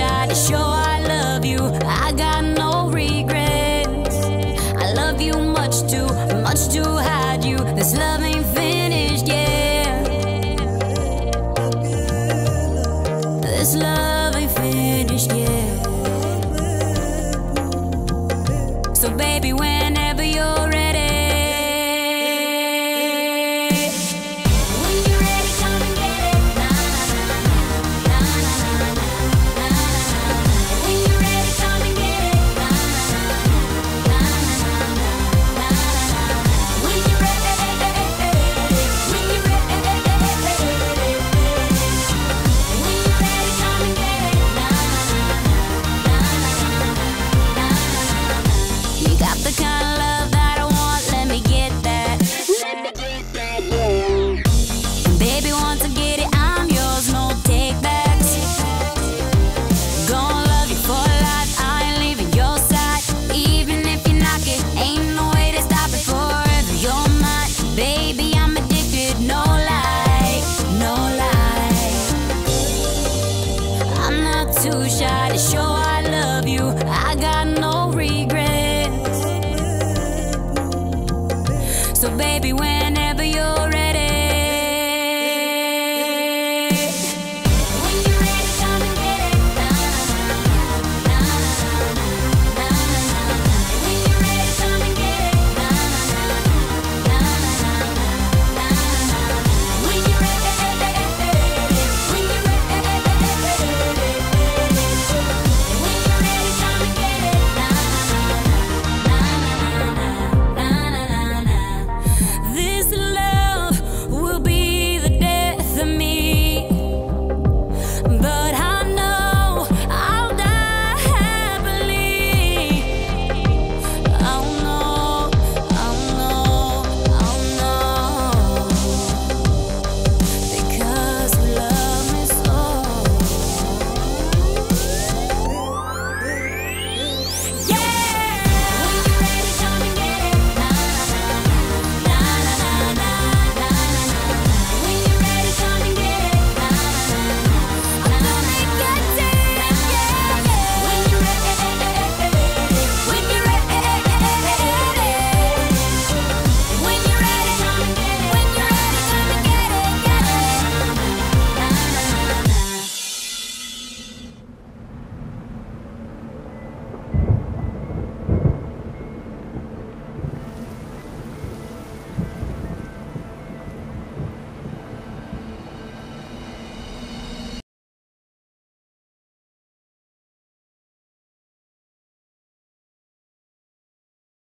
shy to show I love you. I got no regrets. I love you much to hide you. This love ain't finished yet. This love ain't finished yet. So baby, whenever you're ready. The kind of love that I want, let me get that. Baby, once I get it, I'm yours, no takebacks. Gonna love you for life, I ain't leaving your side. Even if you knock it, ain't no way to stop it forever. You're mine, baby, I'm addicted, no lie, no lie. I'm not too shy to show